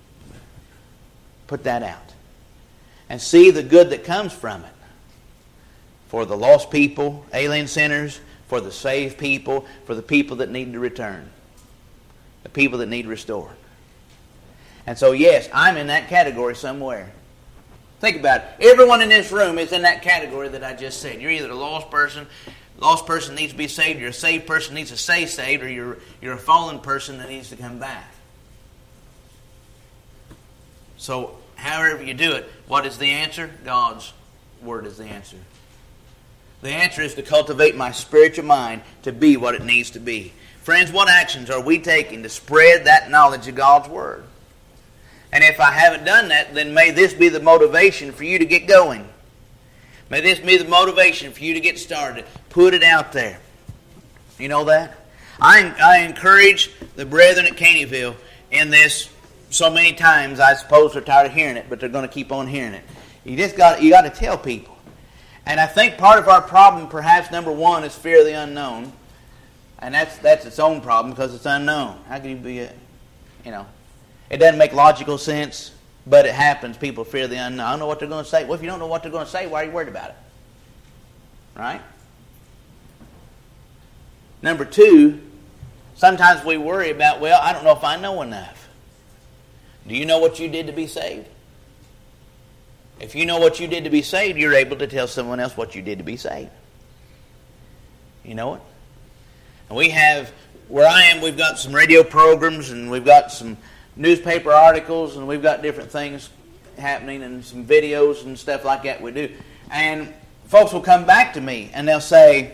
Put that out. And see the good that comes from it. For the lost people, alien sinners, for the saved people, for the people that need to return. The people that need restored. And so, yes, I'm in that category somewhere. Think about it. Everyone in this room is in that category that I just said. You're either a lost person needs to be saved, you're a saved person needs to stay saved, or you're a fallen person that needs to come back. So, however you do it, what is the answer? God's Word is the answer. The answer is to cultivate my spiritual mind to be what it needs to be. Friends, what actions are we taking to spread that knowledge of God's Word? And if I haven't done that, then may this be the motivation for you to get going. May this be the motivation for you to get started. Put it out there. You know that? I encourage the brethren at Caneyville in this so many times. I suppose they're tired of hearing it, but they're going to keep on hearing it. You got to tell people. And I think part of our problem, perhaps number one, is fear of the unknown. And that's its own problem because it's unknown. How can you be, it doesn't make logical sense, but it happens. People fear the unknown. I don't know what they're going to say. Well, if you don't know what they're going to say, why are you worried about it? Right? Number two, sometimes we worry about, well, I don't know if I know enough. Do you know what you did to be saved? If you know what you did to be saved, you're able to tell someone else what you did to be saved. You know it? And we have, where I am, we've got some radio programs and we've got some newspaper articles and we've got different things happening and some videos and stuff like that we do. And folks will come back to me and they'll say,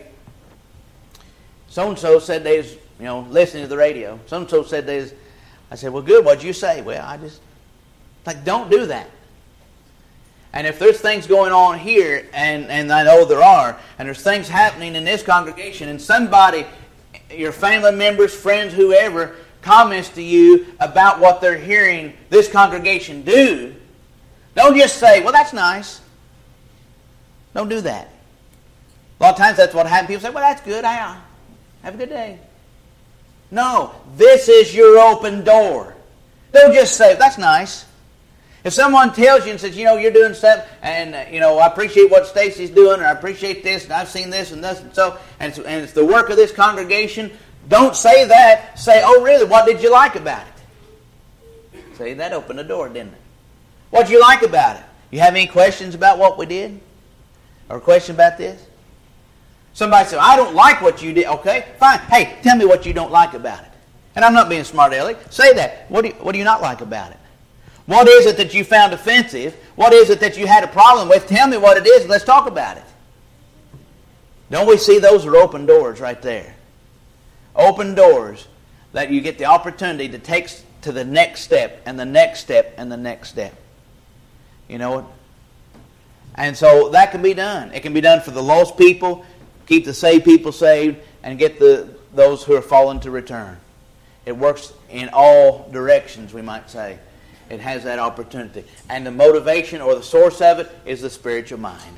so-and-so said they was, listening to the radio. So-and-so said they was. I said, well, good, what'd you say? Well, don't do that. And if there's things going on here, and I know there are, and there's things happening in this congregation, and somebody, your family members, friends, whoever, comments to you about what they're hearing this congregation do, don't just say, well, that's nice. Don't do that. A lot of times that's what happens. People say, well, that's good. Have a good day. No, this is your open door. Don't just say, that's nice. If someone tells you and says, you're doing something, and, I appreciate what Stacy's doing, or I appreciate this, and I've seen this and this, and it's the work of this congregation, don't say that. Say, oh, really, what did you like about it? See, that opened the door, didn't it? What did you like about it? You have any questions about what we did? Or a question about this? Somebody said, I don't like what you did. Okay, fine. Hey, tell me what you don't like about it. And I'm not being smart aleck. Say that. What do you not like about it? What is it that you found offensive? What is it that you had a problem with? Tell me what it is and let's talk about it. Don't we see those are open doors right there? Open doors that you get the opportunity to take to the next step and the next step and the next step. You know what? And so that can be done. It can be done for the lost people, keep the saved people saved, and get those who are fallen to return. It works in all directions, we might say. It has that opportunity. And the motivation or the source of it is the spiritual mind.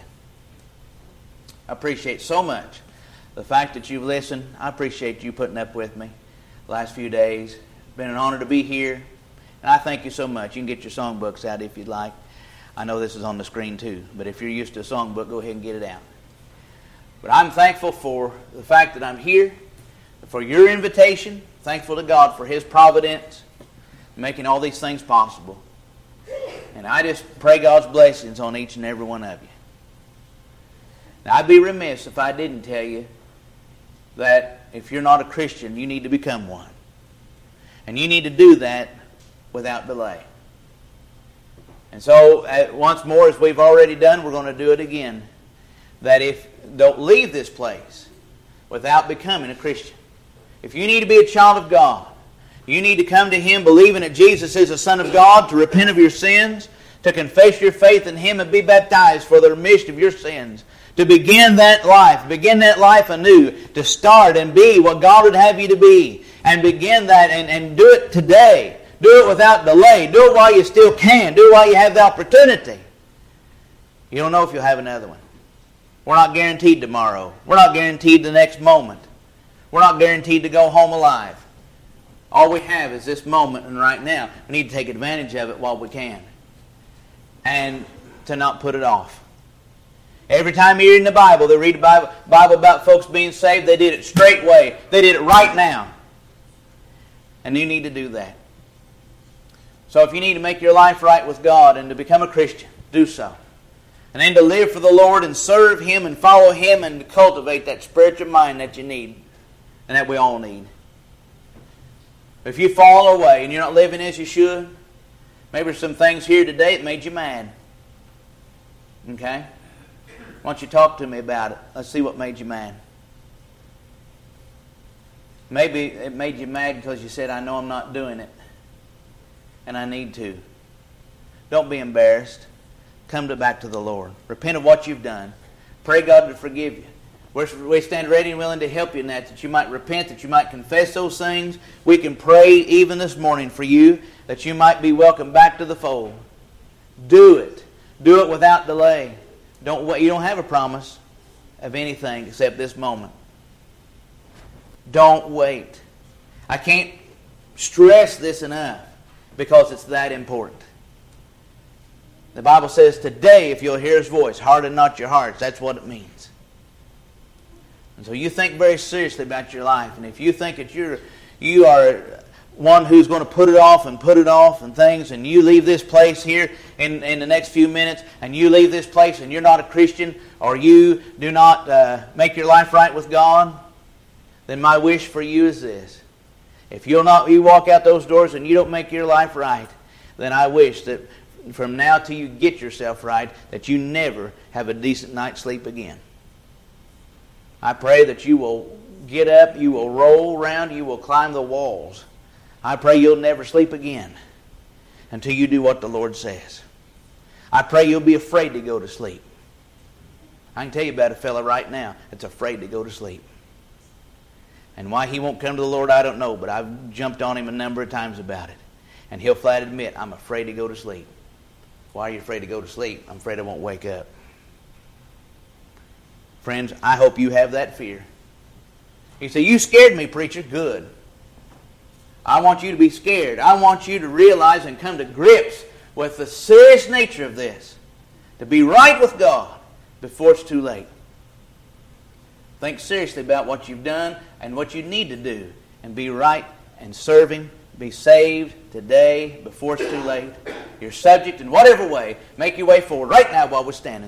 I appreciate so much the fact that you've listened. I appreciate you putting up with me the last few days. It's been an honor to be here. And I thank you so much. You can get your songbooks out if you'd like. I know this is on the screen too. But if you're used to a songbook, go ahead and get it out. But I'm thankful for the fact that I'm here, for your invitation. Thankful to God for His providence, making all these things possible. And I just pray God's blessings on each and every one of you. Now, I'd be remiss if I didn't tell you that if you're not a Christian, you need to become one. And you need to do that without delay. And so, once more, as we've already done, we're going to do it again. That don't leave this place without becoming a Christian. If you need to be a child of God, you need to come to Him believing that Jesus is the Son of God, to repent of your sins, to confess your faith in Him and be baptized for the remission of your sins, to begin that life anew, to start and be what God would have you to be, and begin that and do it today. Do it without delay. Do it while you still can. Do it while you have the opportunity. You don't know if you'll have another one. We're not guaranteed tomorrow. We're not guaranteed the next moment. We're not guaranteed to go home alive. All we have is this moment and right now. We need to take advantage of it while we can. And to not put it off. Every time you read in the Bible, they read the Bible about folks being saved, they did it straightway. They did it right now. And you need to do that. So if you need to make your life right with God and to become a Christian, do so. And then to live for the Lord and serve Him and follow Him and to cultivate that spiritual mind that you need and that we all need. If you fall away and you're not living as you should, maybe there's some things here today that made you mad. Okay? Why don't you talk to me about it? Let's see what made you mad. Maybe it made you mad because you said, I know I'm not doing it. And I need to. Don't be embarrassed. Come back to the Lord. Repent of what you've done. Pray God to forgive you. We stand ready and willing to help you in that you might repent, that you might confess those things. We can pray even this morning for you, that you might be welcomed back to the fold. Do it. Do it without delay. Don't wait. You don't have a promise of anything except this moment. Don't wait. I can't stress this enough because it's that important. The Bible says today, if you'll hear His voice, harden not your hearts. That's what it means. And so you think very seriously about your life. And if you think that you are one who's going to put it off and things, and you leave this place here in the next few minutes, and you leave this place and you're not a Christian, or you do not make your life right with God, then my wish for you is this. If you walk out those doors and you don't make your life right, then I wish that from now till you get yourself right, that you never have a decent night's sleep again. I pray that you will get up, you will roll around, you will climb the walls. I pray you'll never sleep again until you do what the Lord says. I pray you'll be afraid to go to sleep. I can tell you about a fellow right now that's afraid to go to sleep. And why he won't come to the Lord, I don't know, but I've jumped on him a number of times about it. And he'll flat admit, I'm afraid to go to sleep. Why are you afraid to go to sleep? I'm afraid I won't wake up. Friends, I hope you have that fear. You say, you scared me, preacher. Good. I want you to be scared. I want you to realize and come to grips with the serious nature of this. To be right with God before it's too late. Think seriously about what you've done and what you need to do. And be right and serve Him. Be saved today before it's too late. You're subject in whatever way. Make your way forward right now while we're standing.